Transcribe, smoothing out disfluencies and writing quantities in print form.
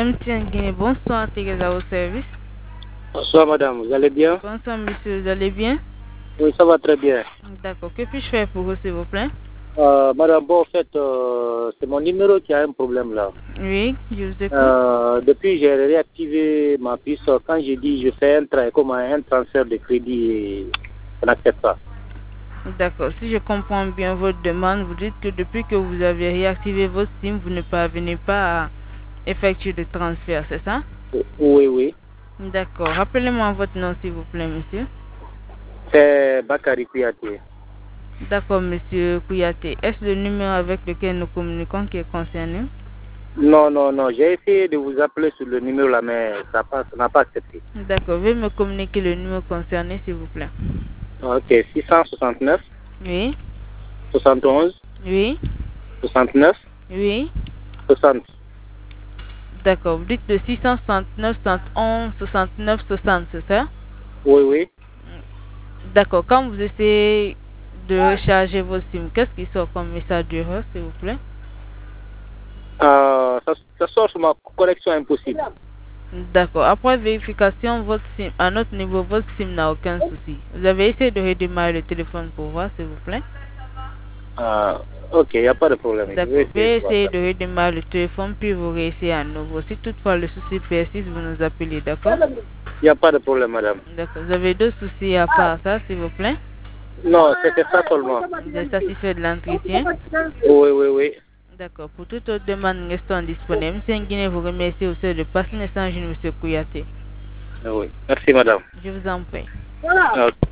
MTN Guinée, bonsoir, Thérèse à vos services. Bonsoir madame, vous allez bien? Bonsoir monsieur, vous allez bien? Oui, ça va très bien. D'accord, que puis-je faire pour vous s'il vous plaît? Madame, bon, en fait, c'est mon numéro qui a un problème là. Oui, je vous écoute. Depuis, j'ai réactivé ma puce. Quand j'ai dit je fais un transfert de crédit, on n'accepte pas. D'accord, si je comprends bien votre demande, vous dites que depuis que vous avez réactivé votre SIM, vous ne parvenez pas à effectuer de transfert, c'est ça? Oui, oui. D'accord, rappelez-moi votre nom s'il vous plaît monsieur. C'est Bakary Kouyaté. D'accord monsieur Kouyaté, est-ce le numéro avec lequel nous communiquons qui est concerné? Non, j'ai essayé de vous appeler sur le numéro là, mais ça n'a pas accepté. D'accord, veuillez me communiquer le numéro concerné s'il vous plaît. Ok, 669, Oui, 71, oui, 69, oui. 60. D'accord, vous dites de 669, 71, 69, 60, c'est ça? Oui, oui. D'accord, quand vous essayez de recharger vos SIM, qu'est-ce qui sort comme message d'erreur, s'il vous plaît? Ça sort sur ma connexion impossible. D'accord, après vérification, votre SIM, à notre niveau, votre SIM n'a aucun souci. Vous avez essayé de redémarrer le téléphone pour voir, s'il vous plaît? Ok, il n'y a pas de problème. Je D'accord, vais veuillez essayer de voir essayer ça. de redémarrer le téléphone, puis vous réessayez à nouveau. Si toutefois le souci persiste, vous nous appelez, d'accord? Il n'y a pas de problème, madame. D'accord, vous avez d'autres soucis à part ça, s'il vous plaît? Non, c'était ça seulement. Vous êtes satisfait de l'entretien? Oui, oui, oui. D'accord. Pour toute autre demande, restons disponibles. M. Nguyen vous remercie aussi de passer un échange, M. Kouyaté. Oui. Merci, madame. Je vous en prie. Ok.